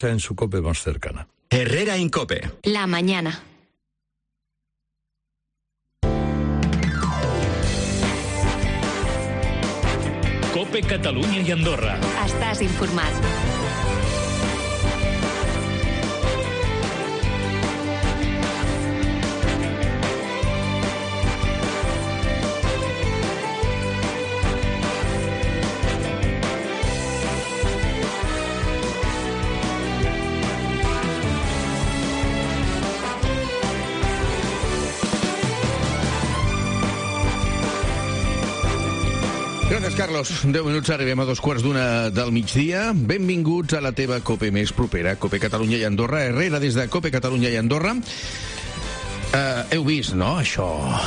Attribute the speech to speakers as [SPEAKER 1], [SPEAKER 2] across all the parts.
[SPEAKER 1] en su COPE más cercana.
[SPEAKER 2] Herrera Incope.
[SPEAKER 3] La mañana.
[SPEAKER 4] COPE Catalunya i Andorra.
[SPEAKER 3] Estàs informat.
[SPEAKER 5] Gràcies, Carlos. 10 minuts, arribem a 2:15 del migdia. Benvinguts a la teva COPE més propera, COPE Catalunya i Andorra. Herrera, des de COPE Catalunya i Andorra. Heu vist, no?, això,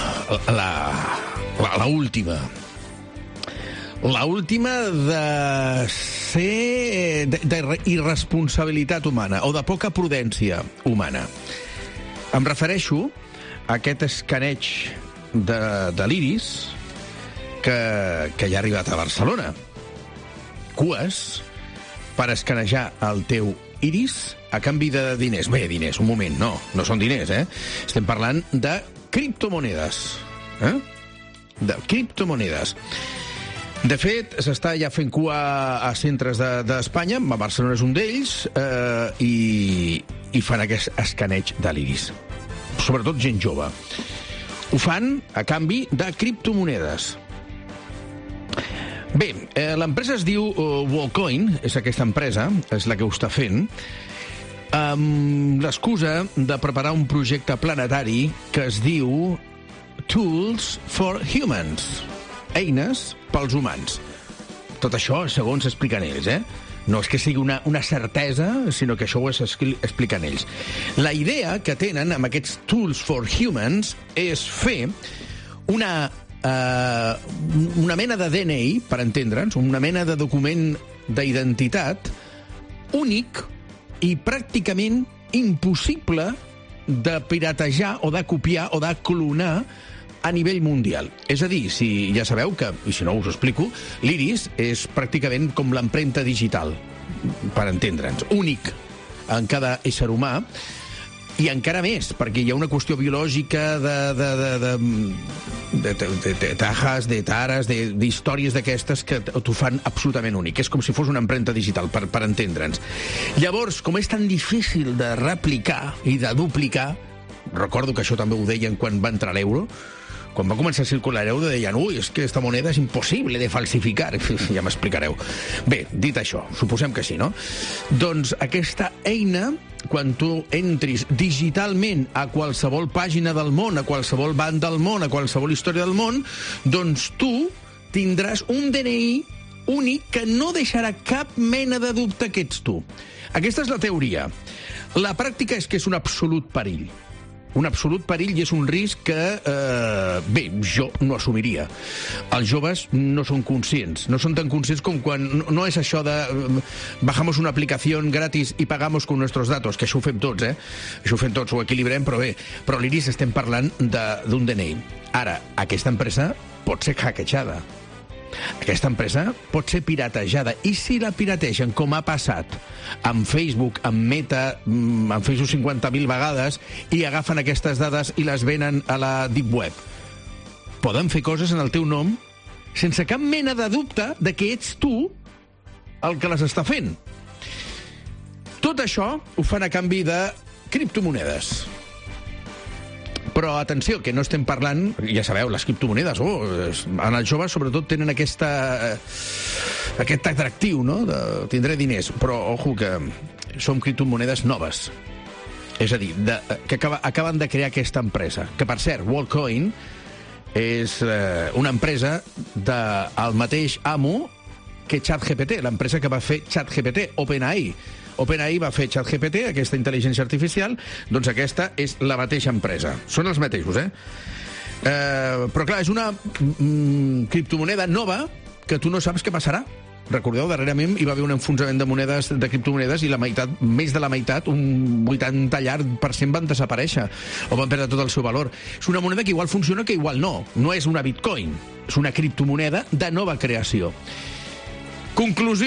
[SPEAKER 5] la última. La última de ser d'irresponsabilitat humana o de poca prudència humana. Em refereixo a aquest escaneig de l'Iris que ja ha arribat a Barcelona. Cues per escanejar el teu iris a canvi de diners. Bé, diners, un moment, no són diners, Estem parlant de criptomonedes. De criptomonedes. De fet, s'està ja fent cua a centres d'Espanya, a Barcelona és un d'ells, i fan aquest escaneig de l'iris. Sobretot gent jove. Ho fan a canvi de criptomonedes. Bé, l'empresa es diu Wallcoin, és aquesta empresa, és la que ho està fent, amb l'excusa de preparar un projecte planetari que es diu Tools for Humans, eines pels humans. Tot això, segons expliquen ells, No és que sigui una certesa, sinó que això ho expliquen ells. La idea que tenen amb aquests Tools for Humans és fer una mena de DNI, per entendre'ns, una mena de document d'identitat únic i pràcticament impossible de piratejar o de copiar o de clonar a nivell mundial. És a dir, si ja sabeu que, i si no us ho explico, l'iris és pràcticament com l'empremta digital, per entendre'ns, únic en cada ésser humà. I encara més, perquè hi ha una qüestió biològica de tajas, de tares, d'històries d'aquestes que t'ho fan absolutament únic. És com si fos una empremta digital, per entendre'ns. Llavors, com és tan difícil de replicar i de duplicar, recordo que això també ho deien quan va entrar l'euro, quan va començar a circular l'euro deien és que aquesta moneda és impossible de falsificar. Ja m'explicareu. Bé, dit això, suposem que sí, no? Doncs aquesta eina, quan tu entris digitalment a qualsevol pàgina del món, a qualsevol banc del món, a qualsevol història del món, doncs tu tindràs un DNI únic que no deixarà cap mena de dubte que ets tu. Aquesta és la teoria. La pràctica és que és un absolut perill. Un absolut perill i és un risc que, jo no assumiria. Els joves no són conscients. No són tan conscients com quan... No és això de... Bajamos una aplicació gratis i pagamos con nuestros datos, que això ho fem tots, Això ho fem tots, ho equilibrem, però bé. Però l'Iris estem parlant d'un DNI. Ara, aquesta empresa pot ser hackejada. Aquesta empresa pot ser piratejada. I si la pirategen, com ha passat amb Facebook, amb Meta, amb Facebook 50.000 vegades, i agafen aquestes dades i les venen a la Deep Web, poden fer coses en el teu nom sense cap mena de dubte de que ets tu el que les està fent. Tot això ho fan a canvi de criptomonedes. Però, atenció, que no estem parlant... Ja sabeu, les criptomonedes, en els joves, sobretot, tenen aquest atractiu, no?, de tindré diners. Però, ojo, que són criptomonedes noves. És a dir, que acaben de crear aquesta empresa. Que, per cert, Wallcoin és una empresa del mateix amo que ChatGPT, l'empresa que va fer ChatGPT, OpenAI. OpenAI va fer ChatGPT, aquesta intel·ligència artificial, doncs aquesta és la mateixa empresa. Són els mateixos, però clar, és una criptomoneda nova que tu no saps què passarà. Recordeu, darrerament hi va haver un enfonsament de criptomonedes i més de la meitat, un 80 llarg per cent, van desaparèixer o van perdre tot el seu valor. És una moneda que igual funciona, que igual no. No és una bitcoin, és una criptomoneda de nova creació. Conclusió.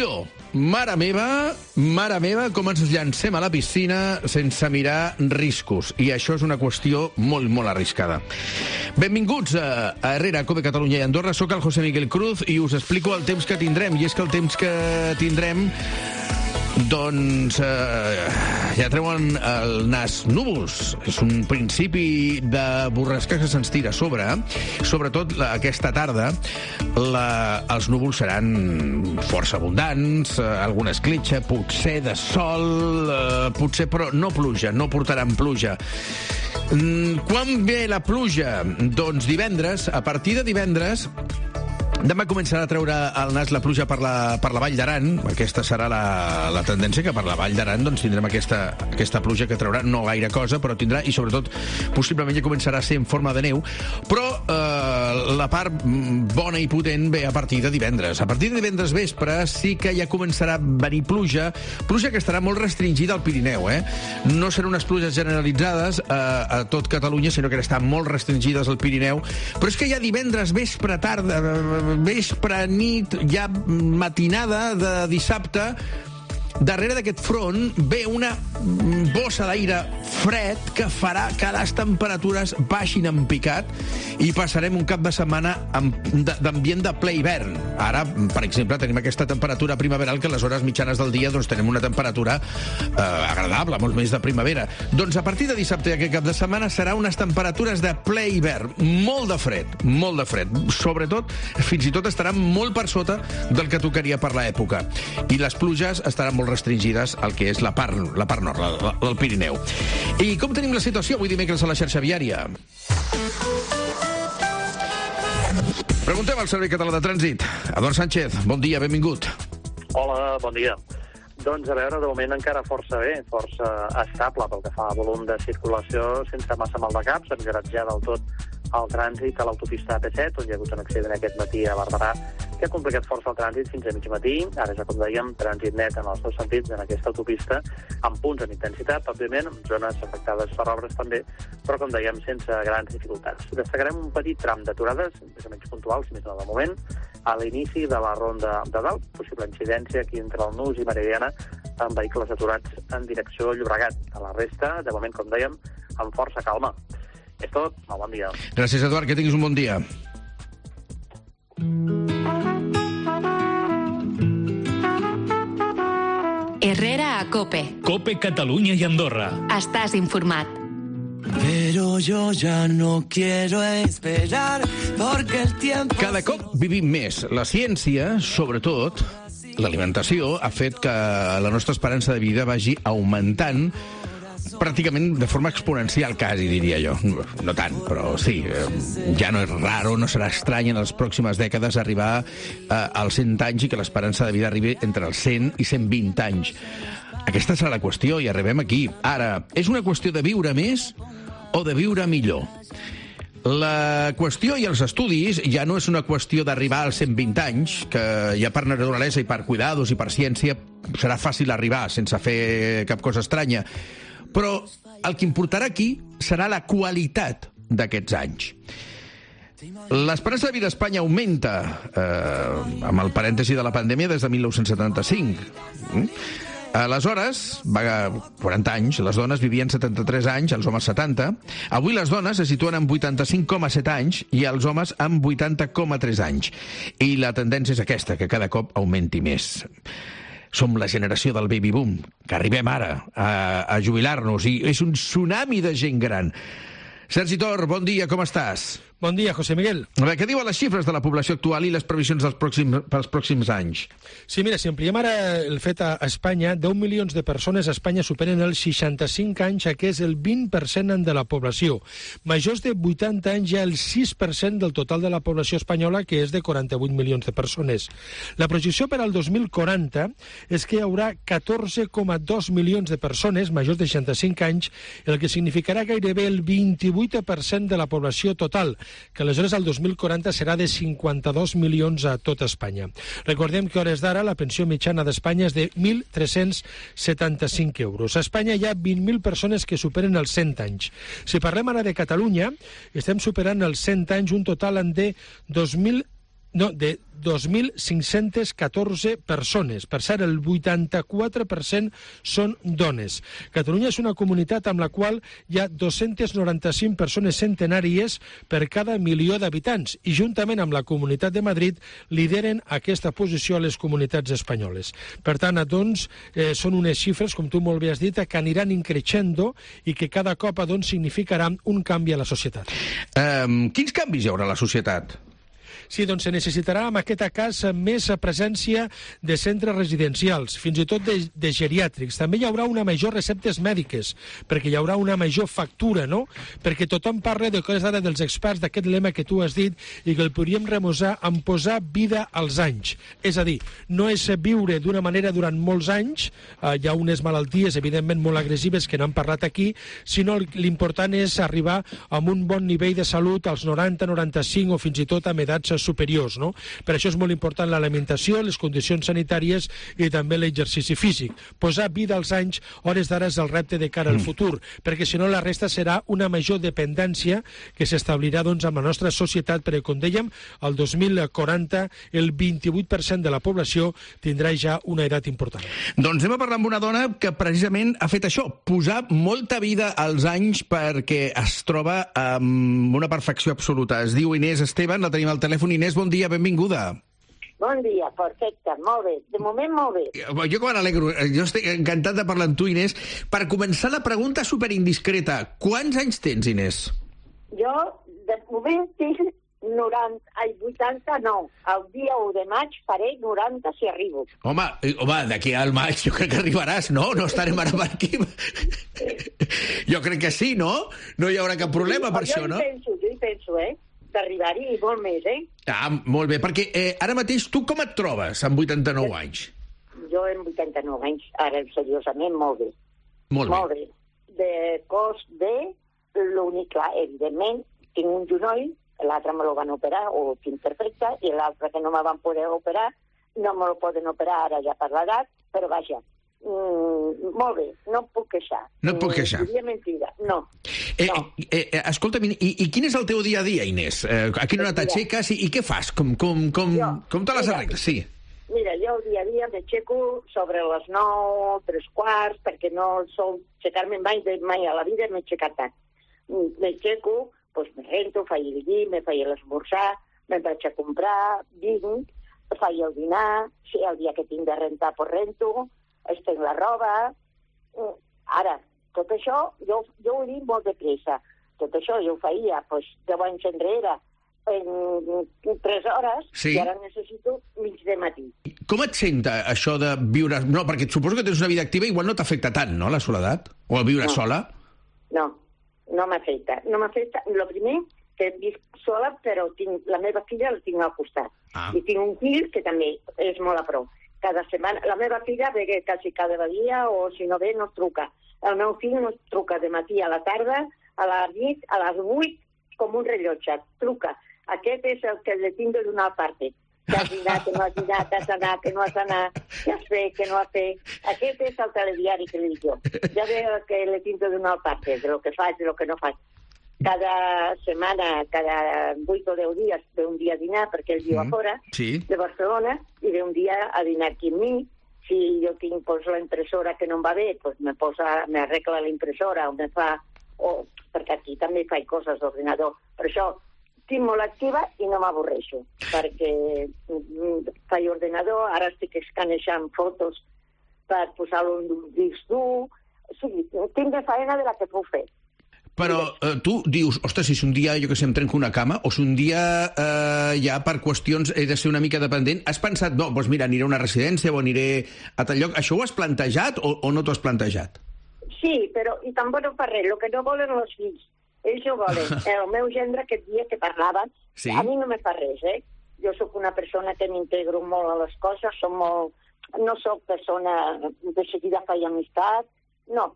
[SPEAKER 5] mare meva, com ens llancem a la piscina sense mirar riscos. I això és una qüestió molt, molt arriscada. Benvinguts a Herrera, Cope Catalunya i Andorra. Soc el José Miguel Cruz i us explico el temps que tindrem. I és que el temps que tindrem, doncs, ja treuen el nas núvols. És un principi de borrasca que se'ns tira a sobre. Sobretot aquesta tarda els núvols seran força abundants, alguna escletxa, potser de sol, potser, però no pluja, no portaran pluja. Quan ve la pluja? Doncs divendres, a partir de divendres, demà començarà a treure el nas la pluja per la Vall d'Aran. Aquesta serà la tendència, que per la Vall d'Aran doncs, tindrem aquesta pluja que traurà no gaire cosa, però tindrà, i sobretot possiblement ja començarà a ser en forma de neu. Però la part bona i potent ve a partir de divendres. A partir de divendres vespre sí que ja començarà a venir pluja que estarà molt restringida al Pirineu. No seran unes pluges generalitzades a tot Catalunya, sinó que estan molt restringides al Pirineu. Però és que ja divendres vespre, tarda, vespre, nit, ja matinada de dissabte, darrere d'aquest front ve una bossa d'aire fred que farà que les temperatures baixin en picat i passarem un cap de setmana d'ambient de ple hivern. Ara, per exemple, tenim aquesta temperatura primaveral que a les hores mitjanes del dia doncs, tenim una temperatura agradable, molt més de primavera. Doncs a partir de dissabte aquest cap de setmana serà unes temperatures de ple hivern. Molt de fred. Sobretot, fins i tot estaran molt per sota del que tocaria per l'època. I les pluges estaran molt restringides al que és la part nord, del Pirineu. I com tenim la situació avui dimecres a la xarxa viària? Preguntem al Servei Català de Trànsit. Eduard Sánchez, bon dia, benvingut.
[SPEAKER 1] Hola, bon dia. Doncs, a veure, de moment encara força bé, força estable pel que fa a volum de circulació, sense massa mal de cap. S'ha millorat ja del tot el trànsit a l'autopista AP7, on hi ha hagut un accident aquest matí a Barberà, que ha complicat força el trànsit fins a mig matí. Ara ja, com dèiem, trànsit net en els dos sentits en aquesta autopista, amb punts en intensitat, òbviament, amb zones afectades per obres també, però, com dèiem, sense grans dificultats. Destacarem un petit tram d'aturades, més o menys puntuals, si més no de moment, a l'inici de la ronda de dalt, possible incidència aquí entre el Nus i Meridiana, amb vehicles aturats en direcció Llobregat. A la resta, de moment, com dèiem, amb força calma. És tot. Molt bon dia.
[SPEAKER 5] Gràcies, Eduard, que tinguis un bon dia.
[SPEAKER 3] Herrera a Cope.
[SPEAKER 4] Cope Catalunya i Andorra.
[SPEAKER 3] Estàs informat.
[SPEAKER 2] Pero yo ya no quiero esperar porque el tiempo...
[SPEAKER 5] Cada cop vivim més. La ciència, sobretot, l'alimentació, ha fet que la nostra esperança de vida vagi augmentant pràcticament de forma exponencial, quasi, diria jo. No tant, però sí. Ja no és raro, no serà estrany en les pròximes dècades arribar als 100 anys i que l'esperança de vida arribi entre els 100 i 120 anys. Aquesta serà la qüestió i arribem aquí. Ara, és una qüestió de viure més o de viure millor? La qüestió i els estudis ja no és una qüestió d'arribar als 120 anys, que ja per naturalesa i per cuidados i per ciència serà fàcil arribar sense fer cap cosa estranya. Però el que importarà aquí serà la qualitat d'aquests anys. L'esperança de vida a Espanya augmenta, amb el parèntesi de la pandèmia, des de 1975. Aleshores, va 40 anys, les dones vivien 73 anys, els homes 70. Avui les dones se situen amb 85,7 anys i els homes amb 80,3 anys. I la tendència és aquesta, que cada cop augmenti més. Som la generació del baby boom, que arribem ara a jubilar-nos, i és un tsunami de gent gran. Sergi Tor, bon dia, com estàs?
[SPEAKER 6] Bon dia, José Miguel.
[SPEAKER 5] A veure, què diuen les xifres de la població actual i les previsions pels pròxims anys?
[SPEAKER 6] Sí, mira, si ampliem ara el fet a Espanya, 10 milions de persones a Espanya superen els 65 anys, que és el 20% de la població. Majors de 80 anys hi ha el 6% del total de la població espanyola, que és de 48 milions de persones. La projecció per al 2040 és que hi haurà 14,2 milions de persones majors de 65 anys, el que significarà gairebé el 28% de la població total, que aleshores el 2040 serà de 52 milions a tot Espanya. Recordem que a hores d'ara la pensió mitjana d'Espanya és de 1.375 euros. A Espanya hi ha 20.000 persones que superen els 100 anys. Si parlem ara de Catalunya, estem superant els 100 anys, un total de No, de 2.514 persones. Per cert, el 84% són dones. Catalunya és una comunitat amb la qual hi ha 295 persones centenàries per cada milió d'habitants i juntament amb la Comunitat de Madrid lideren aquesta posició a les comunitats espanyoles. Per tant, doncs, són unes xifres, com tu molt bé has dit, que aniran increixendo i que cada cop doncs, significaran un canvi a la societat.
[SPEAKER 5] Quins canvis hi haurà a la societat?
[SPEAKER 6] Sí, doncs se necessitarà en aquest cas més presència de centres residencials, fins i tot de geriàtrics. També hi haurà una major receptes mèdiques, perquè hi haurà una major factura, no? Perquè tothom parla de coses ara dels experts d'aquest lema que tu has dit i que el podríem remosar en posar vida als anys. És a dir, no és viure d'una manera durant molts anys, hi ha unes malalties evidentment molt agressives que n'han parlat aquí, sinó l'important és arribar a un bon nivell de salut als 90, 95 o fins i tot amb edats superiors, no? Per això és molt important l'alimentació, les condicions sanitàries i també l'exercici físic. Posar vida als anys, hores d'ara, és el repte de cara al futur, perquè si no la resta serà una major dependència que s'establirà doncs, amb la nostra societat, perquè com dèiem, al 2040 el 28% de la població tindrà ja una edat important.
[SPEAKER 5] Doncs anem a parlar amb una dona que precisament ha fet això, posar molta vida als anys perquè es troba amb una perfecció absoluta. Es diu Inés Esteban, la tenim al telèfon. Inés, bon dia, benvinguda.
[SPEAKER 7] Bon dia, perfecte, molt bé. De moment, molt bé.
[SPEAKER 5] Jo com n'alegro, jo estic encantat de parlar amb tu, Inés. Per començar, la pregunta superindiscreta. Quants anys tens, Inés?
[SPEAKER 7] Jo, de moment, tinc 89. El dia 1 de maig faré 90 si arribo.
[SPEAKER 5] Home, d'aquí al maig jo crec que arribaràs, no? No estarem ara per aquí. Jo crec que sí, no? No hi haurà cap problema per això, no?
[SPEAKER 7] Jo hi penso, d'arribar-hi molt més,
[SPEAKER 5] Ah, molt bé, perquè ara mateix tu com et trobes amb 89 anys?
[SPEAKER 7] Jo amb 89 anys, ara seriosament, molt bé.
[SPEAKER 5] Molt bé.
[SPEAKER 7] De cos bé, l'únic, clar, evidentment, tinc un genoll, l'altre me lo van operar, o tinc perfecte, i l'altre que no me van poder operar, no me lo poden operar ara ja per l'edat, però vaja, molt bé, no em puc queixar.
[SPEAKER 5] No et puc queixar?
[SPEAKER 7] Diria mentida, no.
[SPEAKER 5] Escolta'm, i quin és el teu dia a dia, Inés? A quina hora t'aixeques i què fas? Com te les arregles? Sí.
[SPEAKER 7] Mira, jo el dia a dia m'aixeco sobre les 9, 3:15, perquè no sol aixecar-me mai a la vida m'he aixecat tant. M'aixeco, doncs me rento, faig el llit, me faig l'esmorzar, me'n vaig a comprar, vinc, faig el dinar, si el dia que tinc de rentar, doncs rento, estenc la roba. Ara, tot això, jo ho he dit molt de pressa. Tot això jo ho feia 10 anys enrere en 3 hores, sí. I ara necessito mig de matí.
[SPEAKER 5] Com et senta això de viure... No, perquè suposo que tens una vida activa, igual no t'afecta tant, no, la soledat? O el viure sola?
[SPEAKER 7] No m'afecta. No m'afecta. El primer, que visc sola, però la meva filla la tinc al costat. I tinc un fill que també és molt a prop. Cada setmana, la meva filla ve quasi cada dia, o si no ve, no truca. El meu fill no truca de matí a la tarda, a la nit, a les 8, com un rellotge. Truca. Aquest és el que le tinc de donar parte. Que has dinat, que no has dinat, has anat, que no has anat, que has fet, que no has fet. Aquest és el telediari que li dic jo. Ja ve el que le tinc de donar parte, de lo que faig, de lo que no faig. Cada setmana, cada 8 o 10 dies, ve un dia a dinar, perquè ell viu a fora, de Barcelona, i ve un dia a dinar aquí amb mi. Si jo tinc la impressora que no em va bé, m'arregla la impressora, o me fa... perquè aquí també faig coses d'ordinador. Per això estic molt activa i no m'avorreixo, perquè faig ordinador, ara estic escanejant fotos per posar-lo en un disc dur. O sigui, tinc de feina de la que puc fer.
[SPEAKER 5] Però tu dius, ostres, si un dia, jo que sé, em trenco una cama, o si un dia ja per qüestions he de ser una mica dependent, has pensat, no, doncs mira, aniré a una residència o aniré a tal lloc. Això ho has plantejat o no t'ho has plantejat?
[SPEAKER 7] Sí, però i tampoc no fa res, el que no volen els fills. Ells ho volen. El meu gendre, aquest dia que parlaven, a mi no me fa res, Jo sóc una persona que m'integro molt a les coses, no sóc persona de seguida faig amistat, no.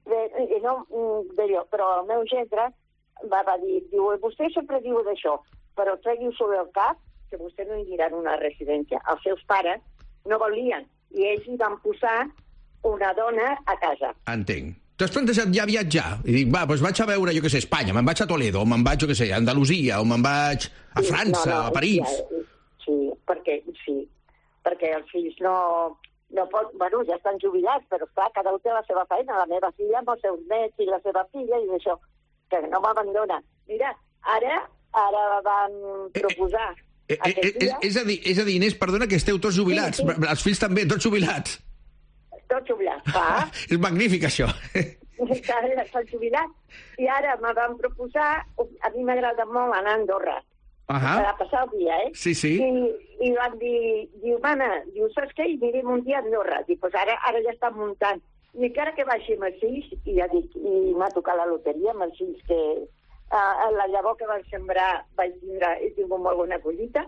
[SPEAKER 7] Però el meu gendre va dir, vostè sempre diu d'això, però tregui-ho sobre el cap, que vostè no anirà a una residència. Els seus pares no volien, i ells hi van posar una dona a casa.
[SPEAKER 5] Entenc. T'has plantejat ja viatjar? I dic, doncs vaig a veure, jo què sé, Espanya, me'n vaig a Toledo, o me'n vaig, jo què sé, a Andalusia, o me'n vaig a França, a París.
[SPEAKER 7] perquè els fills no pot, bueno, ja estan jubilats, però clar, cada un té la seva feina, la meva filla amb els seus nets i la seva filla i això, que no m'abandona. Mira, ara van proposar aquest dia...
[SPEAKER 5] És a dir, Inés, perdona, que esteu tots jubilats, sí. Els fills també, tots jubilats.
[SPEAKER 7] Tots jubilats, clar.
[SPEAKER 5] És magnífic, això.
[SPEAKER 7] Estan jubilats. I ara me van proposar, a mi m'agrada molt anar a Andorra, per a passar el dia,
[SPEAKER 5] Sí.
[SPEAKER 7] I van dir, mana, saps què? I anirem un dia a Andorra. Dic, pues ara ja estan muntant. I encara que baixi amb els fills, i ja dic, i m'ha tocat la loteria amb els fills que la llavor que van sembrar vaig tindre, he tingut molt bona collita.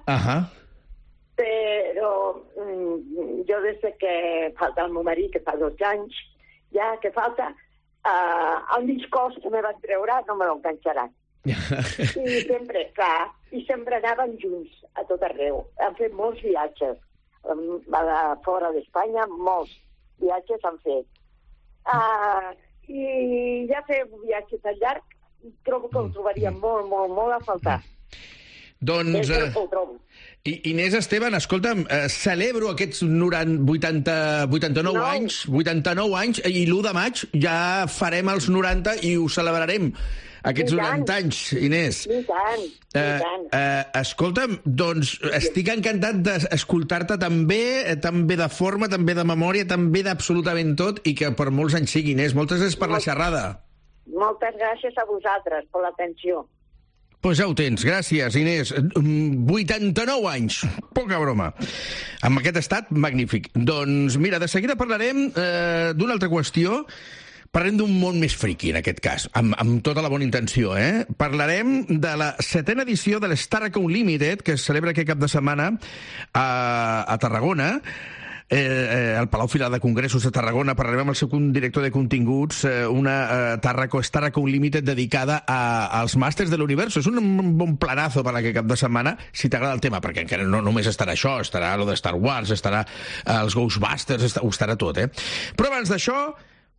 [SPEAKER 7] Però jo des que falta el meu marit, que fa 2 anys, ja que falta, el mig cos que me van treure no me l'enganxaran. I sempre, clar, i sempre anaven junts a tot arreu. Han fet molts viatges fora d'Espanya, molts viatges han fet. I ja fer un viatge tan llarg trobo que ho trobaria molt, molt, molt a faltar.
[SPEAKER 5] Doncs, Inés Esteban, escolta'm, celebro aquests 89 anys, i l'1 de maig ja farem els 90 i ho celebrarem, aquests 90 anys, Inés.
[SPEAKER 7] I tant.
[SPEAKER 5] Escolta'm, doncs estic encantat d'escoltar-te tan bé de forma, tan bé de memòria, tan bé d'absolutament tot, i que per molts anys sigui, Inés. Moltes gràcies per la xerrada.
[SPEAKER 7] Moltes gràcies a vosaltres per l'atenció.
[SPEAKER 5] Pues ja ho tens, gràcies, Inés. 89 anys, poca broma. Amb aquest estat, magnífic. Doncs mira, de seguida parlarem d'una altra qüestió. Parlem d'un món més friqui, en aquest cas, amb tota la bona intenció, Parlarem de la 7ª edició de l'Starrac Unlimited, que es celebra aquest cap de setmana a Tarragona, al Palau Fira de Congressos de Tarragona. Parlarem amb el seu director de continguts, una Starrac Unlimited dedicada als màsters de l'univers. És un bon planazo per aquest cap de setmana, si t'agrada el tema, perquè encara no només estarà això, estarà lo de Star Wars, estarà els Ghostbusters, ho estarà tot, Però abans d'això,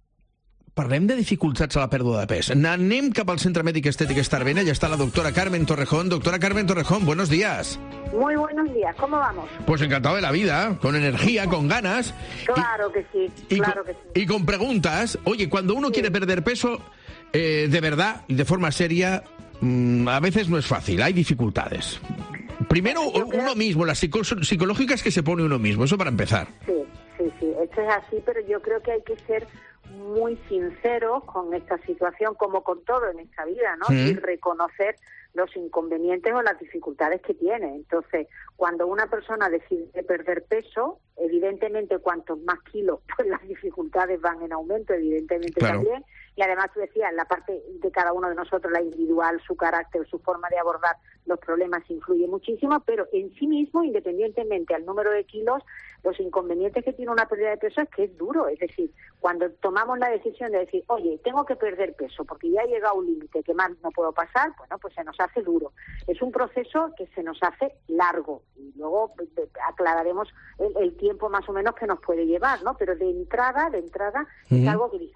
[SPEAKER 5] parlem de dificultats a la pèrdua de pes. Anem cap al Centre Mèdic Estétic Estarvena. Ya está la doctora Carmen Torrejón. Doctora Carmen Torrejón, buenos días.
[SPEAKER 7] Muy buenos días. ¿Cómo vamos?
[SPEAKER 5] Pues encantado de la vida, con energía, con ganas.
[SPEAKER 7] Claro que sí, claro que sí.
[SPEAKER 5] Y con preguntas. Oye, cuando uno quiere perder peso, de verdad y de forma seria, a veces no es fácil, hay dificultades. Primero, uno mismo, las psicológicas que se pone uno mismo, eso para empezar.
[SPEAKER 7] Sí, esto es así, pero yo creo que hay que ser muy sinceros con esta situación, como con todo en esta vida, ¿no? Y reconocer los inconvenientes o las dificultades que tiene. Entonces, cuando una persona decide perder peso, evidentemente cuantos más kilos, pues las dificultades van en aumento, evidentemente también. Y además, tú decías, la parte de cada uno de nosotros, la individual, su carácter, su forma de abordar los problemas influye muchísimo, pero en sí mismo, independientemente al número de kilos, los inconvenientes que tiene una pérdida de peso es que es duro. Es decir, cuando tomamos la decisión de decir, oye, tengo que perder peso porque ya he llegado a un límite que más no puedo pasar, bueno, pues se nos hace duro. Es un proceso que se nos hace largo y luego aclararemos el tiempo más o menos que nos puede llevar, ¿no? Pero de entrada es algo que dice,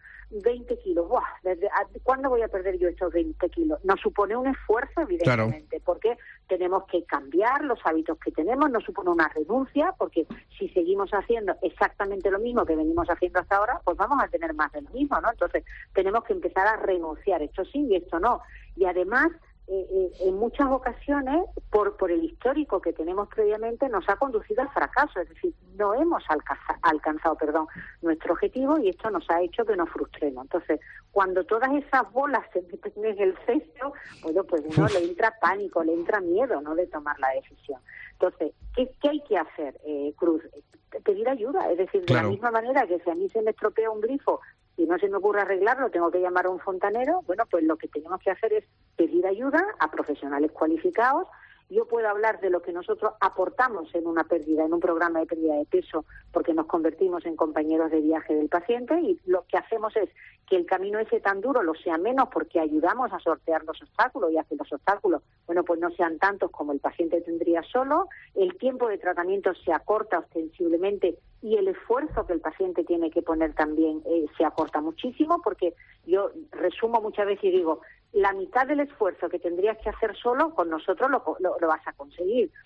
[SPEAKER 7] 20 kilos, ¡buah! ¿Cuándo voy a perder yo estos 20 kilos? Nos supone un esfuerzo, evidentemente, porque tenemos que cambiar los hábitos que tenemos, nos supone una renuncia, porque si seguimos haciendo exactamente lo mismo que venimos haciendo hasta ahora, pues vamos a tener más de lo mismo, ¿no? Entonces, tenemos que empezar a renunciar, esto sí y esto no. Y además, en muchas ocasiones, por el histórico que tenemos previamente, nos ha conducido al fracaso, es decir, no hemos alcanzado nuestro objetivo y esto nos ha hecho que nos frustremos. Entonces, cuando todas esas bolas se meten en el cesto, bueno, pues uno le entra pánico, le entra miedo, ¿no?, de tomar la decisión. Entonces, ¿qué hay que hacer, Cruz? Pedir ayuda, es decir, de la misma manera que si a mí se me estropea un grifo y no se me ocurre arreglarlo, tengo que llamar a un fontanero, bueno, pues lo que tenemos que hacer es pedir ayuda a profesionales cualificados. Yo puedo hablar de lo que nosotros aportamos en un programa de pérdida de peso, porque nos convertimos en compañeros de viaje del paciente y lo que hacemos es que el camino ese tan duro lo sea menos porque ayudamos a sortear los obstáculos y a que los obstáculos, bueno, pues no sean tantos como el paciente tendría solo, el tiempo de tratamiento se acorta ostensiblemente y el esfuerzo que el paciente tiene que poner también se acorta muchísimo, porque yo resumo muchas veces y digo, la mitad del esfuerzo que tendrías que hacer solo, con nosotros lo vas a conseguir.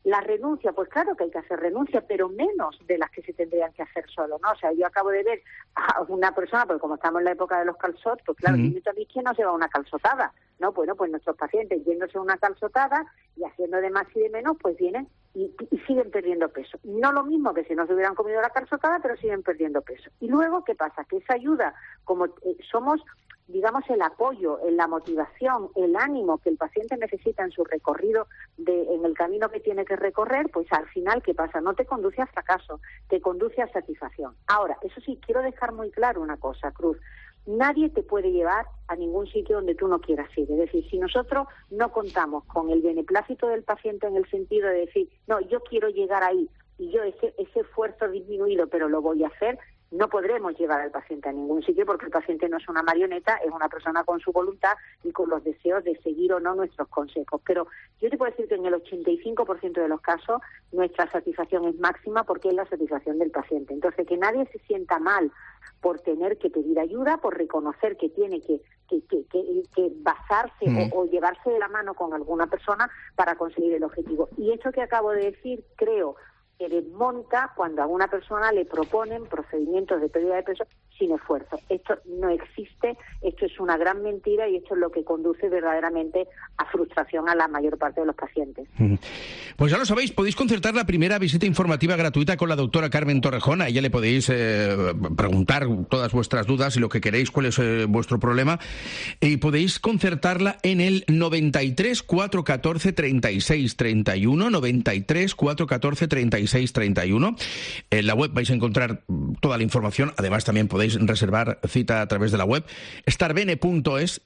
[SPEAKER 7] La renuncia, pues claro que hay que hacer renuncia, pero menos de las que se tendrían que hacer solo, ¿no? O sea, yo acabo de ver a una persona, porque como estamos en la época de los calzots, pues claro, ¿quién no se va a una calzotada? ¿No? Bueno, pues nuestros pacientes yéndose a una calzotada y haciendo de más y de menos, pues vienen y siguen perdiendo peso. No lo mismo que si no se hubieran comido la calzotada, pero siguen perdiendo peso. Y luego, ¿qué pasa? Que esa ayuda, como somos, digamos, el apoyo, la motivación, el ánimo que el paciente necesita en su recorrido, en el camino que tiene que recorrer, pues al final, ¿qué pasa? No te conduce a fracaso, te conduce a satisfacción. Ahora, eso sí, quiero dejar muy claro una cosa, Cruz. Nadie te puede llevar a ningún sitio donde tú no quieras ir. Es decir, si nosotros no contamos con el beneplácito del paciente en el sentido de decir, no, yo quiero llegar ahí y yo ese esfuerzo disminuido, pero lo voy a hacer, no podremos llevar al paciente a ningún sitio porque el paciente no es una marioneta, es una persona con su voluntad y con los deseos de seguir o no nuestros consejos. Pero yo te puedo decir que en el 85% de los casos nuestra satisfacción es máxima porque es la satisfacción del paciente. Entonces, que nadie se sienta mal por tener que pedir ayuda, por reconocer que tiene que basarse o llevarse de la mano con alguna persona para conseguir el objetivo. Y esto que acabo de decir, creo que desmonta cuando a una persona le proponen procedimientos de pérdida de peso sin esfuerzo. Esto no existe, esto es una gran mentira y esto es lo que conduce verdaderamente a frustración a la mayor parte de los pacientes.
[SPEAKER 5] Pues ya lo sabéis, podéis concertar la primera visita informativa gratuita con la doctora Carmen Torrejón. A ella le podéis preguntar todas vuestras dudas y lo que queréis, cuál es vuestro problema, y podéis concertarla en el 93 414 36 31, 93 414 36 31. En la web vais a encontrar toda la información. Además, también podéis reservar cita a través de la web starbene.es,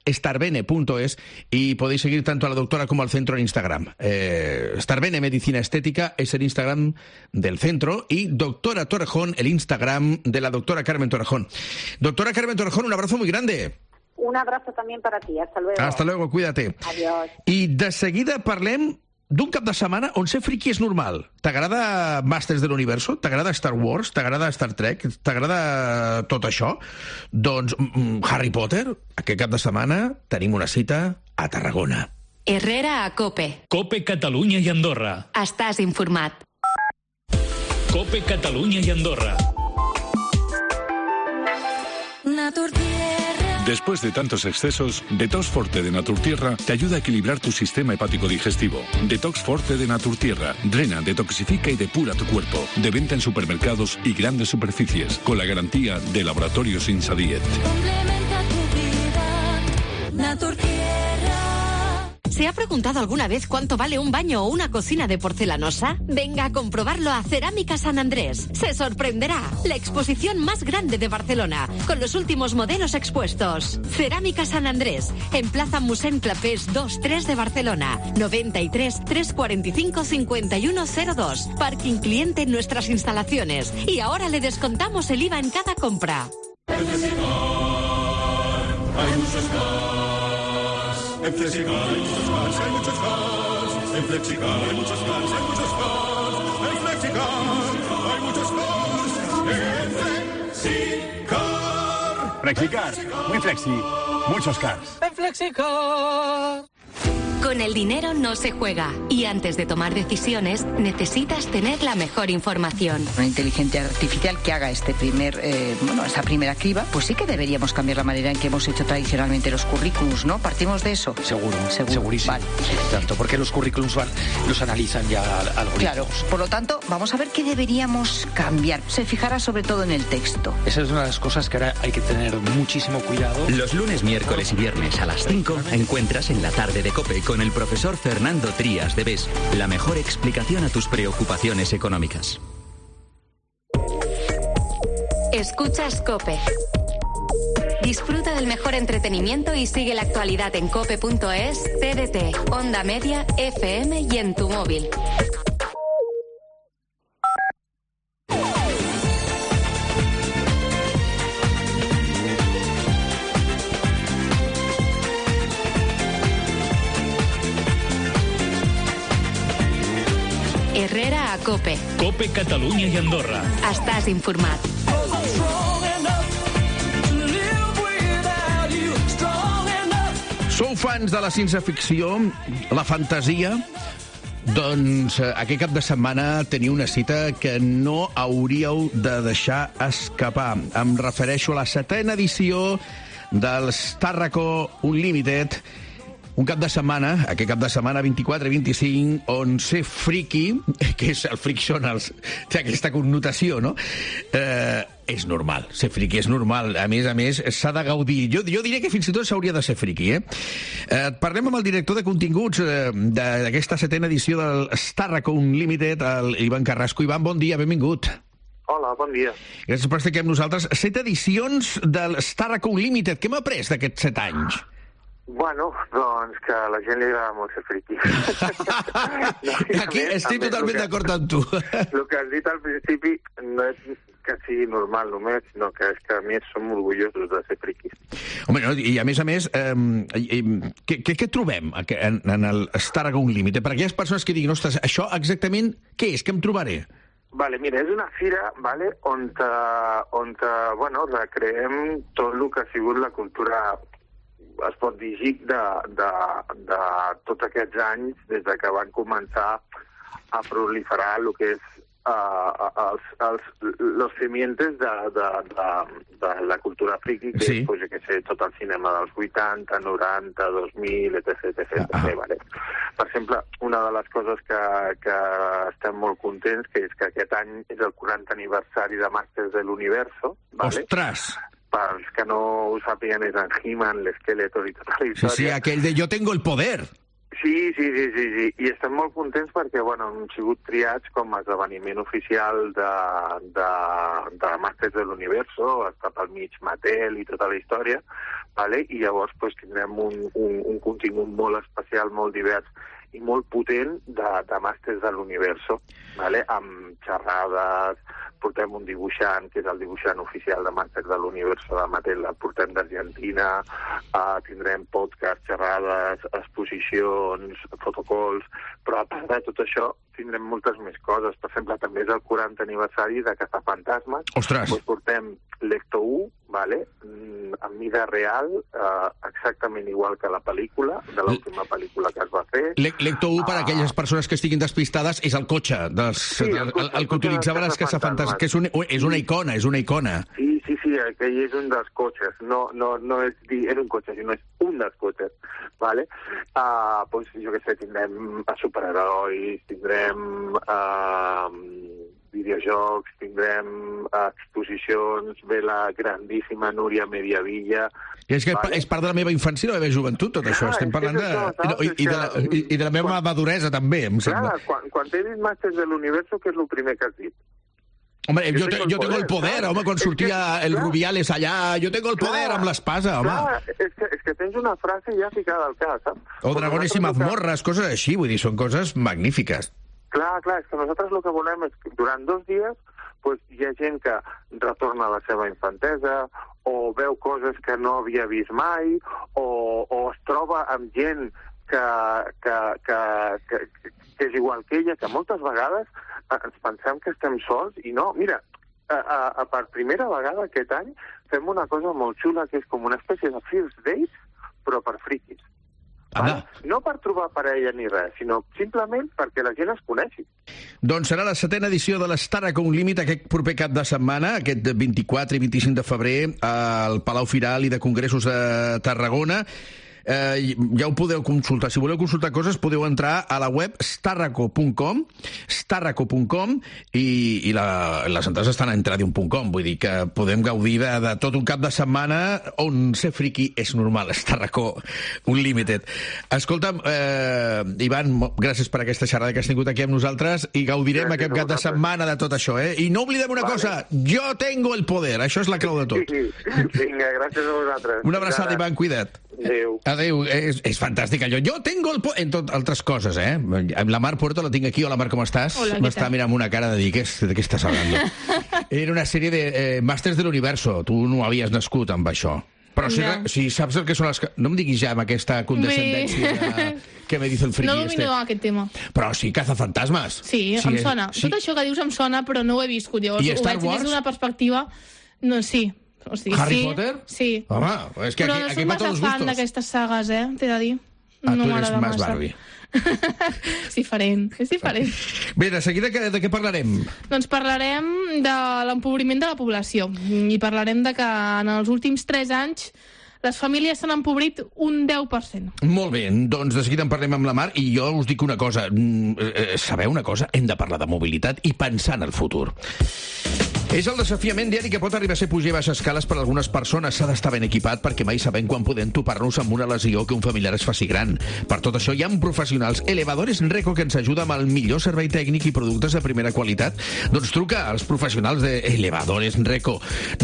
[SPEAKER 5] y podéis seguir tanto a la doctora como al centro en Instagram. Starbene Medicina Estética es el Instagram del centro y Doctora Torrejón, el Instagram de la doctora Carmen Torrejón. Doctora Carmen Torrejón, un abrazo muy grande.
[SPEAKER 7] Un abrazo también para ti. Hasta luego.
[SPEAKER 5] Hasta luego, cuídate.
[SPEAKER 7] Adiós.
[SPEAKER 5] I de seguida parlem d'un cap de setmana on ser friqui és normal. T'agrada Masters de l'Universo? T'agrada Star Wars? T'agrada Star Trek? T'agrada tot això? Doncs Harry Potter? Aquest cap de setmana tenim una cita a Tarragona.
[SPEAKER 3] Herrera a COPE.
[SPEAKER 4] COPE Catalunya i Andorra.
[SPEAKER 3] Estàs informat.
[SPEAKER 4] COPE Catalunya i Andorra.
[SPEAKER 8] Después de tantos excesos, Detox Forte de Naturtierra te ayuda a equilibrar tu sistema hepático digestivo. Detox Forte de Naturtierra drena, detoxifica y depura tu cuerpo. De venta en supermercados y grandes superficies, con la garantía de Laboratorios Insadiet.
[SPEAKER 9] Complementa tu vida, Naturtierra.
[SPEAKER 3] ¿Se ha preguntado alguna vez cuánto vale un baño o una cocina de porcelanosa? Venga a comprobarlo a Cerámica San Andrés. Se sorprenderá. La exposición más grande de Barcelona, con los últimos modelos expuestos. Cerámica San Andrés, en Plaza Mossèn Clapés 2-3 de Barcelona. 93 345 5102. Parking cliente en nuestras instalaciones. Y ahora le descontamos el IVA en cada compra.
[SPEAKER 9] Hay muchos cars. En Flexicar hay muchos cars, hay muchos cars. En Flexicar hay muchos cars, hay muchos cars. En Flexicar hay muchos cars. En Flexicar.
[SPEAKER 10] Flexicar, muy flexi, muchos cars.
[SPEAKER 9] En Flexicar.
[SPEAKER 3] Con el dinero no se juega y antes de tomar decisiones necesitas tener la mejor información.
[SPEAKER 11] Una inteligencia artificial que haga esta primera criba, pues sí que deberíamos cambiar la manera en que hemos hecho tradicionalmente los currículums, ¿no? Partimos de eso.
[SPEAKER 12] Seguro. Segurísimo. Vale. Tanto porque los currículums los analizan ya algoritmos.
[SPEAKER 11] Claro, por lo tanto, vamos a ver qué deberíamos cambiar. Se fijará sobre todo en el texto.
[SPEAKER 12] Esa es una de las cosas que ahora hay que tener muchísimo cuidado.
[SPEAKER 13] Los lunes, miércoles y viernes a las 5 encuentras en la tarde de COPE con el profesor Fernando Trías de BES la mejor explicación a tus preocupaciones económicas.
[SPEAKER 3] Escuchas COPE. Disfruta del mejor entretenimiento y sigue la actualidad en cope.es, TDT, Onda Media, FM y en tu móvil. Herrera a COPE.
[SPEAKER 4] COPE Catalunya i Andorra.
[SPEAKER 3] Estàs informat.
[SPEAKER 5] Sou fans de la ciència-ficció, la fantasia? Doncs aquest cap de setmana teniu una cita que no hauríeu de deixar escapar. Em refereixo a la 7ª edició del Tàrraco Unlimited. Un cap de setmana, aquest cap de setmana 24 i 25, on ser friqui, que és el friction, té aquesta connotació, no? És normal, ser friqui és normal. A més, s'ha de gaudir. Jo diria que fins i tot s'hauria de ser friqui, Parlem amb el director de continguts d'aquesta 7ª edició del Tàrraco Unlimited, l'Ivan Carrasco. Ivan, bon dia, benvingut.
[SPEAKER 14] Hola, bon dia.
[SPEAKER 5] Gràcies per estar aquí amb nosaltres. 7 edicions del Tàrraco Unlimited. Què m'ha après d'aquests 7 anys?
[SPEAKER 14] Bueno, doncs que a la gent li agrada molt ser friqui.
[SPEAKER 5] Aquí estic totalment d'acord amb tu.
[SPEAKER 14] El que has dit al principi no és que sigui normal només, sinó que és que a més som orgullosos de ser friquis.
[SPEAKER 5] Home, no, i a més, què trobem en el Tàrraco Unlimited? Per aquelles persones que diguin, ostres, això exactament què és? Què em trobaré?
[SPEAKER 14] Vale, mira, és una fira, vale, on bueno, recreem tot el que ha sigut la cultura, es pot dir, GIC de tots aquests anys, des de que van començar a proliferar el que és los simientes de la cultura friki, que és, pues, que sé, tot el cinema dels 80, 90, 2000, etc. Vale. Per exemple, una de les coses que estem molt contents, que és que aquest any és el 40 aniversari de Masters de l'Universo. Vale?
[SPEAKER 5] Ostres!
[SPEAKER 14] Pels que no ho sàpiguen, és en He-Man, l'Skeletor i tota la història.
[SPEAKER 5] Sí, aquell de Yo tengo el poder.
[SPEAKER 14] Sí. I estem molt contents perquè, bueno, han sigut triats com a esdeveniment oficial de Masters de l'Universo, està pel mig Mattel i tota la història, vale? I llavors pues, tindrem un contingut molt especial, molt divers i molt potent de Masters de l'Universo, vale? Amb xerrades, portem un dibuixant, que és el dibuixant oficial de Masters de l'Universo de Mattel, el portem d'Argentina, tindrem podcast, xerrades, exposicions, fotocalls, però a part de tot això tindrem moltes més coses. Per exemple, també és el 40 aniversari de Caçafantasmes.
[SPEAKER 5] Ostres!
[SPEAKER 14] Pues portem l'Ecto 1, vale? En mida real, exactament igual que la pel·lícula, de l'última pel·lícula que es va fer.
[SPEAKER 5] L'Ecto 1, per a aquelles persones que estiguin despistades, és el cotxe, el que utilitzaven els caçafantasmes, que és una icona.
[SPEAKER 14] Sí, aquell és un dels cotxes, no és dir és un cotxe, sinó és un dels cotxes, vale? Pues, jo què sé, tindrem superherois, tindrem videojocs, tindrem exposicions, ve la grandíssima Núria Mediavilla.
[SPEAKER 5] I és que és part de la meva infància i de la meva joventut, tot això. Estem parlant de la meva maduresa, també, em sembla.
[SPEAKER 14] Quan t'he dit Masters de l'Universo, què és el primer que has dit?
[SPEAKER 5] Home, yo tengo el poder, home, quan sortia el Rubiales allà, yo tengo el poder amb l'espasa, home.
[SPEAKER 14] És que tens una frase ja ficada al cas, saps?
[SPEAKER 5] O dragones i mazmorres, coses així, vull dir, són coses magnífiques.
[SPEAKER 14] Clar, és que nosaltres el que volem és que durant 2 dies pues, hi ha gent que retorna a la seva infantesa, o veu coses que no havia vist mai, o es troba amb gent que és igual que ella, que moltes vegades ens pensem que estem sols i no. Mira, per primera vegada aquest any fem una cosa molt xula que és com una espècie de first dates, però per friquis. No per trobar parella ni res, sinó simplement perquè la gent es coneixi.
[SPEAKER 5] Doncs serà la 7ª edició de l'Tàrraco Unlimited aquest proper cap de setmana, aquest 24 i 25 de febrer, al Palau Firal i de Congressos de Tarragona. Ja ho podeu consultar. Si voleu consultar coses, podeu entrar a la web starraco.com i les entrades estan a entradium.com, vull dir que podem gaudir de tot un cap de setmana on ser friqui és normal. Tàrraco Unlimited. Escolta'm, Ivan, gràcies per aquesta xerrada que has tingut aquí amb nosaltres i gaudirem aquest cap de setmana de tot això, I no oblidem una cosa, yo tengo el poder, això és la clau de tot.
[SPEAKER 14] Vinga, gràcies a vosaltres.
[SPEAKER 5] Una abraçada, Ivan, cuida't. Adéu. És fantàstic allò. Jo tengo el poder... Entre altres coses, La Mar Puerto la tinc aquí. Hola, Mar, com estàs?
[SPEAKER 15] Hola,
[SPEAKER 5] m'està mirant amb una cara de dir, ¿de qué estás hablando? Era una sèrie de Masters de l'Universo. Tu no havies nascut amb això. Però si saps el que són les... No em diguis ja amb aquesta condescendència que me dice el friki.
[SPEAKER 15] No domino aquest tema.
[SPEAKER 5] Però sí, Cazafantasmes.
[SPEAKER 15] Sí, em sona. Tot això que dius em sona, però no ho he viscut. Llavors ho veig des d'una perspectiva... No, sí. O sigui,
[SPEAKER 5] Harry Potter?
[SPEAKER 15] Sí.
[SPEAKER 5] Home, és que
[SPEAKER 15] però
[SPEAKER 5] aquí va tots els gustos.
[SPEAKER 15] fan d'aquestes sagues, t'he de dir. No
[SPEAKER 5] tu eres
[SPEAKER 15] m'agrada
[SPEAKER 5] más
[SPEAKER 15] massa.
[SPEAKER 5] Barbie.
[SPEAKER 15] És diferent.
[SPEAKER 5] Bé, de seguida de què parlarem?
[SPEAKER 15] Doncs parlarem de l'empobriment de la població i parlarem de que en els últims 3 anys les famílies s'han empobrit un 10%.
[SPEAKER 5] Molt bé, doncs de seguida en parlem amb la Mar i jo us dic una cosa. Sabeu una cosa? Hem de parlar de mobilitat i pensar en el futur. És el desafiament diari que pot arribar a ser pujar i baixar escales per a algunes persones. S'ha d'estar ben equipat perquè mai sabem quan podem topar-nos amb una lesió que un familiar es faci gran. Per tot això hi ha professionals. Elevadores Enreco, que ens ajuda amb el millor servei tècnic i productes de primera qualitat. Doncs truca als professionals de Elevadores Enreco.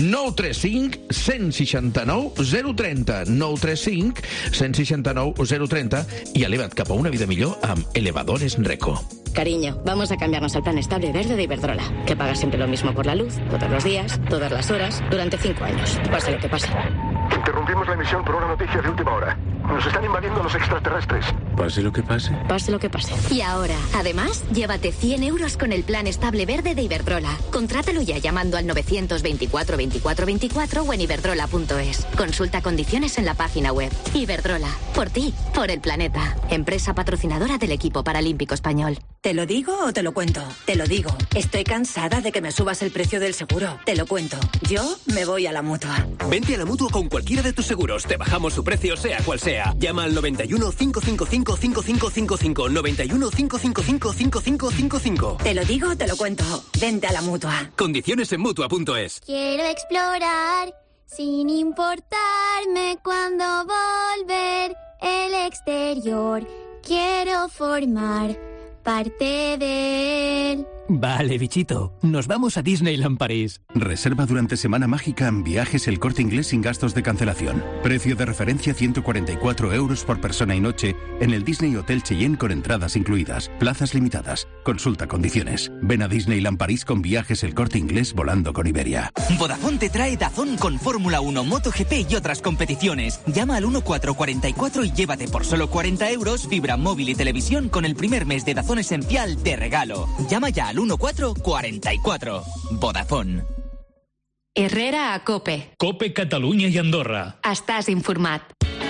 [SPEAKER 5] 935 169 030 935 169 030 i eleva't cap a una vida millor amb Elevadores Enreco.
[SPEAKER 16] Cariño, vamos a cambiarnos al plan estable verde de Iberdrola, que paga siempre lo mismo por la luz, todos los días, todas las horas, durante 5 años, pase lo que pase.
[SPEAKER 10] Interrumpimos la emisión por una noticia de última hora. Nos están invadiendo los extraterrestres.
[SPEAKER 4] Pase lo que pase.
[SPEAKER 16] Pase lo que pase.
[SPEAKER 17] Y ahora, además, llévate 100 euros con el plan estable verde de Iberdrola. Contrátalo ya llamando al 924 24 24 o en iberdrola.es. Consulta condiciones en la página web. Iberdrola. Por ti, por el planeta. Empresa patrocinadora del equipo paralímpico español.
[SPEAKER 18] ¿Te lo digo o te lo cuento? Te lo digo. Estoy cansada de que me subas el precio del seguro. Te lo cuento. Yo me voy a la Mutua.
[SPEAKER 19] Vente a la Mutua con cualquiera de tus seguros. Te bajamos su precio, sea cual sea. Llama al 91 555 5555. 91 555 5555.
[SPEAKER 18] Te lo digo o te lo cuento. Vente a la Mutua.
[SPEAKER 19] Condiciones en Mutua.es.
[SPEAKER 20] Quiero explorar sin importarme cuándo volver el exterior. Quiero formar parte de él.
[SPEAKER 21] Vale, bichito. Nos vamos a Disneyland París.
[SPEAKER 22] Reserva durante Semana Mágica en Viajes El Corte Inglés sin gastos de cancelación. Precio de referencia 144 euros por persona y noche en el Disney Hotel Cheyenne con entradas incluidas. Plazas limitadas. Consulta condiciones. Ven a Disneyland París con Viajes El Corte Inglés volando con Iberia.
[SPEAKER 23] Vodafone te trae DAZN con Fórmula 1, MotoGP y otras competiciones. Llama al 1444 y llévate por solo 40 euros fibra móvil y televisión con el primer mes de DAZN Esencial de regalo. Llama ya al 1444. Vodafone.
[SPEAKER 3] Herrera a COPE.
[SPEAKER 4] COPE Catalunya i Andorra.
[SPEAKER 3] Estàs informat.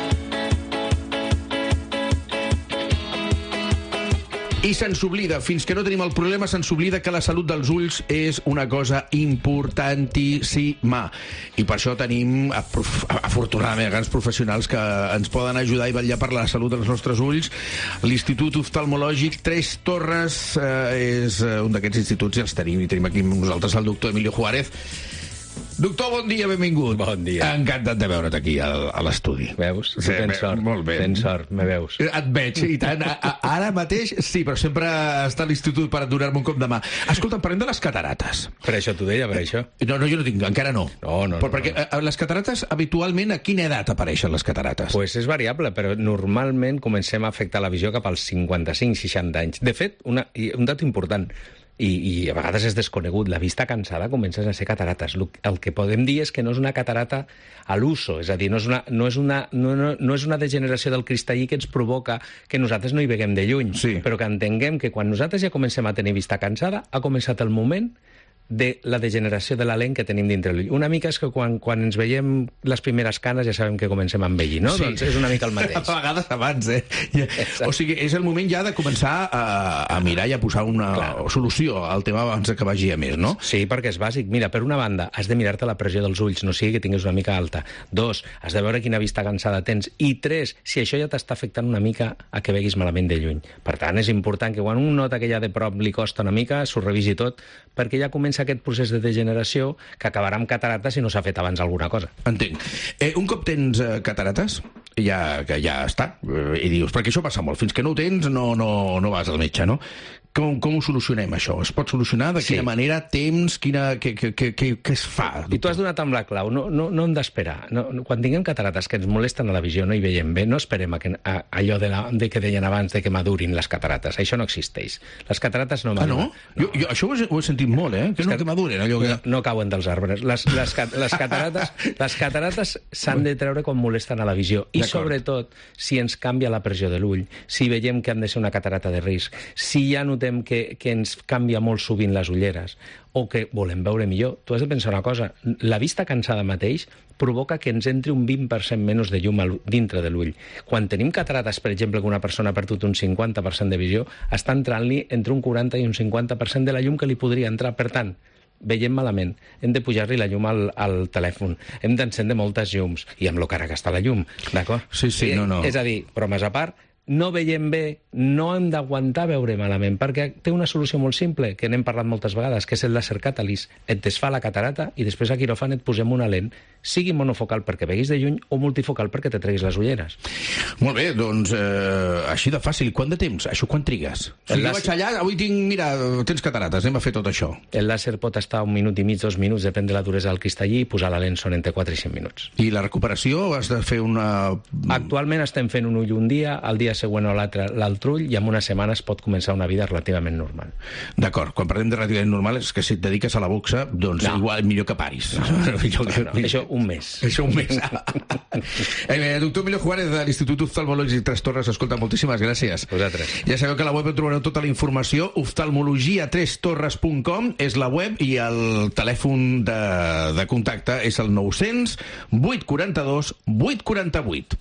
[SPEAKER 5] I se'ns oblida, fins que no tenim el problema, se'ns oblida que la salut dels ulls és una cosa importantíssima. I per això tenim, afortunadament, grans professionals que ens poden ajudar i vetllar per la salut dels nostres ulls. L'Institut Oftalmològic Tres Torres és un d'aquests instituts i els tenim. I tenim aquí amb nosaltres el doctor Emilio Juárez. Doctor, bon dia, benvingut.
[SPEAKER 24] Bon dia.
[SPEAKER 5] Encantat de veure't aquí a l'estudi.
[SPEAKER 24] Veus?
[SPEAKER 5] Sí,
[SPEAKER 24] tens sort.
[SPEAKER 5] Molt bé.
[SPEAKER 24] Tens sort, me veus.
[SPEAKER 5] Et veig, i tant. Ara mateix, sí, però sempre està a l'institut per donar-me un cop de mà. Escolta, parlem de les catarates.
[SPEAKER 24] Per això t'ho deia, per això.
[SPEAKER 5] No, jo no tinc, encara no.
[SPEAKER 24] No.
[SPEAKER 5] Però perquè les catarates, habitualment, a quina edat apareixen les catarates?
[SPEAKER 24] Pues és variable, però normalment comencem a afectar la visió cap als 55-60 anys. De fet, un dato important, i a vegades és desconegut, la vista cansada comences a ser catarates. El que podem dir és que no és una catarata a l'uso, és a dir, no és una degeneració del cristallí que ens provoca que nosaltres no hi veguem de lluny, sí. Però que entenguem que quan nosaltres ja comencem a tenir vista cansada, ha començat el moment de la degeneració de la lent que tenim dintre l'ull. Una mica és que quan ens veiem les primeres canes ja sabem que comencem a envellir, no? Sí. Doncs és una mica el mateix.
[SPEAKER 5] A vegades abans, O sigui, és el moment ja de començar a mirar i a posar una solució al tema abans que vagi a més, no?
[SPEAKER 24] Sí, perquè és bàsic. Mira, per una banda, has de mirar-te la pressió dels ulls, no sigui que tinguis una mica alta. 2, has de veure quina vista cansada tens. I 3, si això ja t'està afectant una mica a que veguis malament de lluny. Per tant, és important que quan un nota que ja de prop li costa una mica, s'ho revisi tot, perquè ja comença aquest procés de degeneració que acabarà amb catarates si no s'ha fet abans alguna cosa.
[SPEAKER 5] Entenc. Un cop tens catarates, ja està, i dius, perquè això passa molt, fins que no ho tens no vas al metge, no? Com ho solucionem, això? Es pot solucionar? De quina manera? Temps? Què es fa?
[SPEAKER 24] I tu has donat amb la clau. No hem d'esperar. Quan tinguem catarates que ens molesten a la visió, no hi veiem bé, no esperem allò de que deien abans de que madurin les catarates. Això no existeix. Les catarates no maduren.
[SPEAKER 5] Ah, no? Jo això ho he sentit molt, que maduren. Allò que...
[SPEAKER 24] No cauen dels arbres. Les catarates s'han de treure quan molesten a la visió. I sobretot, si ens canvia la pressió de l'ull, si veiem que han de ser una catarata de risc, si ja notem notem que ens canvia molt sovint les ulleres o que volem veure millor, tu has de pensar una cosa, la vista cansada mateix provoca que ens entri un 20% menys de llum dintre de l'ull. Quan tenim catarates, per exemple, que una persona ha perdut un 50% de visió, està entrant-li entre un 40 i un 50% de la llum que li podria entrar. Per tant, veiem malament, hem de pujar-li la llum al telèfon, hem d'encendre moltes llums, i amb lo cara que està la llum, d'acord?
[SPEAKER 5] Sí, no.
[SPEAKER 24] És a dir, bromes a part, no veiem bé, no hem d'aguantar veure malament, perquè té una solució molt simple, que n'hem parlat moltes vegades, que és el làser catalís. Et desfà la catarata i després a quiròfan et posem una lent, sigui monofocal perquè veguis de lluny o multifocal perquè te treguis les ulleres.
[SPEAKER 5] Molt bé, doncs així de fàcil. Quant de temps? Això quan trigues? Si jo vaig allà, avui mira, tens catarates, anem a fer tot això.
[SPEAKER 24] El làser pot estar 1 minut i mig, 2 minuts, depèn de la duresa del cristallí, i posar la lent són entre 4 i 5 minuts.
[SPEAKER 5] I la recuperació has de fer una...
[SPEAKER 24] Actualment estem fent un ull un dia, el dia següent o l'altre ull, i en una setmana es pot començar una vida relativament normal.
[SPEAKER 5] D'acord, quan parlem de relativament normal és que si et dediques a la boxa, doncs igual millor que paris.
[SPEAKER 24] Això un mes.
[SPEAKER 5] Això un mes. Doctor Emilio Juárez, de l'Institut Oftalmològic Tres Torres, escolta, moltíssimes gràcies.
[SPEAKER 24] Vosaltres.
[SPEAKER 5] Ja sabeu que a la web trobareu tota la informació, oftalmologia3torres.com és la web, i el telèfon de contacte és el 900 842 848.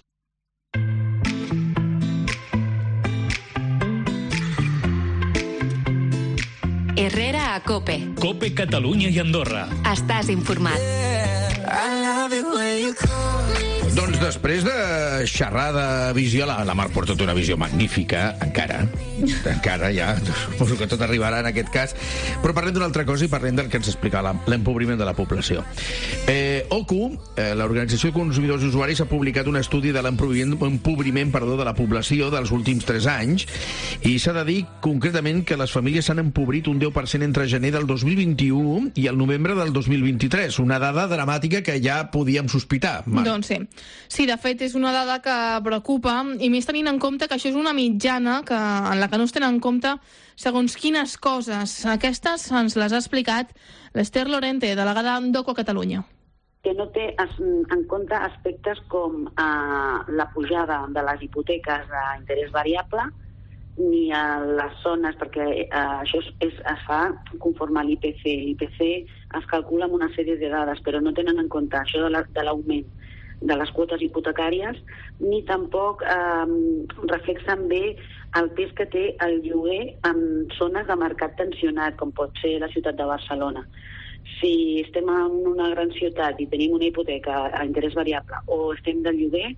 [SPEAKER 3] Herrera a COPE.
[SPEAKER 4] COPE Catalunya i Andorra.
[SPEAKER 3] Estàs informat.
[SPEAKER 5] Doncs després de xerrar de visió, la Mar porta una visió magnífica, encara ja, suposo que tot arribarà en aquest cas, però parlem d'una altra cosa i parlem del que ens explica l'empobriment de la població. OCU, l'Organització de Consumidors i Usuaris, ha publicat un estudi de l'empobriment de la població dels últims 3 anys, i s'ha de dir concretament que les famílies s'han empobrit un 10% entre gener del 2021 i el novembre del 2023, una dada dramàtica que ja podíem sospitar.
[SPEAKER 15] Doncs sí. Sí, de fet, és una dada que preocupa, i més tenint en compte que això és una mitjana en la que no es tenen en compte segons quines coses. Aquestes ens les ha explicat l'Ester Lorente, delegada d'OCU a Catalunya.
[SPEAKER 1] Que no té en compte aspectes com la pujada de les hipoteques d'interès variable, ni a les zones, perquè això es fa conforme a l'IPC. L'IPC es calcula amb una sèrie de dades, però no tenen en compte això de l'augment de les quotes hipotecàries, ni tampoc reflexen bé el pes que té el lloguer en zones de mercat tensionat, com pot ser la ciutat de Barcelona. Si estem en una gran ciutat i tenim una hipoteca a interès variable o estem del lloguer,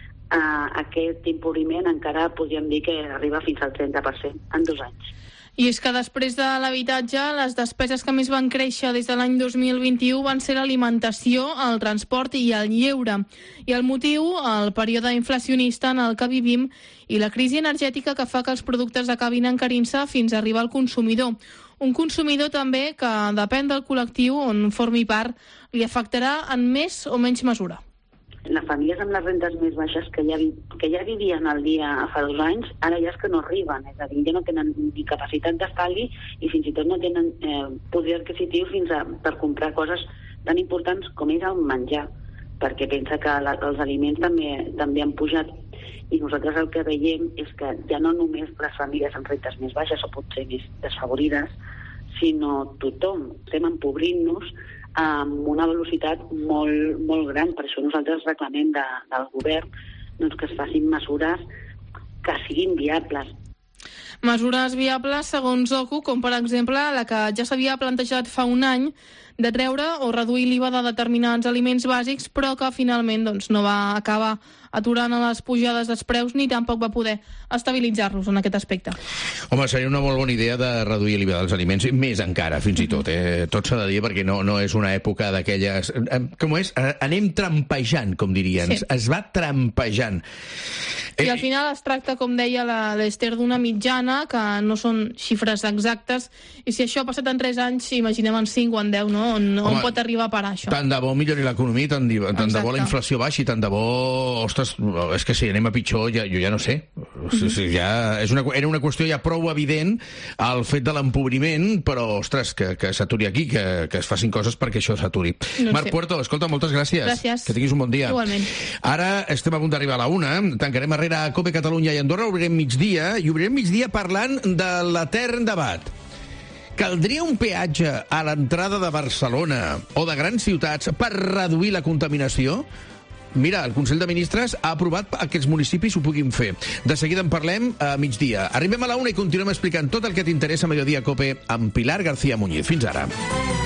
[SPEAKER 1] aquest empobriment encara podríem dir que arriba fins al 30% en 2 anys.
[SPEAKER 15] I és que després de l'habitatge, les despeses que més van créixer des de l'any 2021 van ser l'alimentació, el transport i el lleure. I el motiu, el període inflacionista en el que vivim i la crisi energètica que fa que els productes acabin encarint-se fins a arribar al consumidor. Un consumidor també que, depèn del col·lectiu on formi part, li afectarà en més o menys mesura.
[SPEAKER 1] Les famílies amb les rentes més baixes que ja vivien al dia fa 2 anys, ara ja és que no arriben, és a dir, ja no tenen ni capacitat d'estalvi i fins i tot no tenen poder adquisitiu per comprar coses tan importants com és el menjar, perquè pensa que els aliments també han pujat, i nosaltres el que veiem és que ja no només les famílies amb rentes més baixes o potser més desfavorides, sinó tothom estem empobrint-nos amb una velocitat molt, molt gran. Per això nosaltres reclamem del govern que es facin mesures que siguin viables.
[SPEAKER 15] Mesures viables, segons OCU, com per exemple la que ja s'havia plantejat fa un any, de treure o reduir l'IVA de determinats aliments bàsics, però que finalment no va acabar aturant les pujades dels preus ni tampoc va poder estabilitzar-los en aquest aspecte.
[SPEAKER 5] Home, seria una molt bona idea de reduir l'IVA dels aliments, més encara, fins i tot. Tot s'ha de dir, perquè no és una època d'aquelles... Com és? Anem trampejant, com dirien. Sí. Es va trampejant.
[SPEAKER 15] I al final es tracta, com deia l'Ester, d'una mitjana, que no són xifres exactes, i si això ha passat en 3 anys, imaginem en 5 o en 10, no? no? On pot arribar a parar això?
[SPEAKER 5] Tant de bo millori l'economia, tant de bo la inflació baixi, tant de bo... Ostres, és que si anem a pitjor, jo ja no sé. Era una qüestió ja prou evident el fet de l'empobriment, però, ostres, que s'aturi aquí, que es facin coses perquè això s'aturi. Marc Puerto, escolta, moltes gràcies.
[SPEAKER 15] Gràcies.
[SPEAKER 5] Que tinguis un bon dia.
[SPEAKER 15] Igualment.
[SPEAKER 5] Ara estem a punt d'arribar a la 1, tancarem darrere a COPE Catalunya i Andorra, obrirem migdia parlant de l'etern debat. Caldria un peatge a l'entrada de Barcelona o de grans ciutats per reduir la contaminació? Mira, el Consell de Ministres ha aprovat que aquests municipis ho puguin fer. De seguida en parlem a migdia. Arribem a la 1 i continuem explicant tot el que t'interessa a Mediodía Cope amb Pilar García Muñiz. Fins ara.